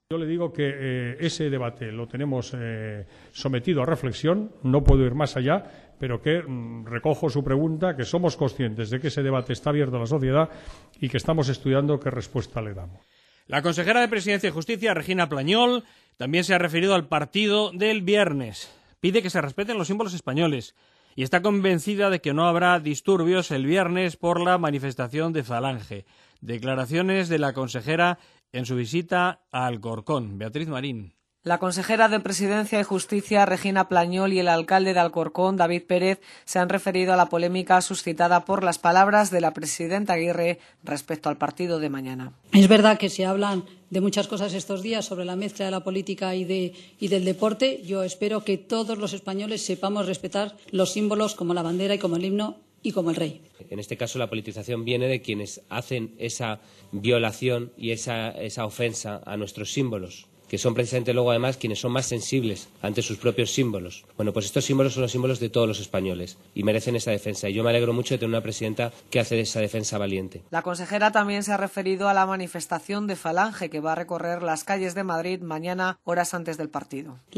Yo le digo que ese debate lo tenemos sometido a reflexión, no puedo ir más allá, pero que recojo su pregunta, que somos conscientes de que ese debate está abierto a la sociedad y que estamos estudiando qué respuesta le damos. La consejera de Presidencia y Justicia, Regina Plañol, también se ha referido al partido del viernes. Pide que se respeten los símbolos españoles y está convencida de que no habrá disturbios el viernes por la manifestación de Falange. Declaraciones de la consejera en su visita a Alcorcón. Beatriz Marín. La consejera de Presidencia y Justicia, Regina Plañol, y el alcalde de Alcorcón, David Pérez, se han referido a la polémica suscitada por las palabras de la presidenta Aguirre respecto al partido de mañana. Es verdad que se hablan de muchas cosas estos días sobre la mezcla de la política y del deporte. Yo espero que todos los españoles sepamos respetar los símbolos como la bandera y como el himno y como el rey. En este caso, la politización viene de quienes hacen esa violación y esa ofensa a nuestros símbolos, que son precisamente luego además quienes son más sensibles ante sus propios símbolos. Bueno, pues estos símbolos son los símbolos de todos los españoles y merecen esa defensa. Y yo me alegro mucho de tener una presidenta que hace de esa defensa valiente. La consejera también se ha referido a la manifestación de Falange que va a recorrer las calles de Madrid mañana, horas antes del partido.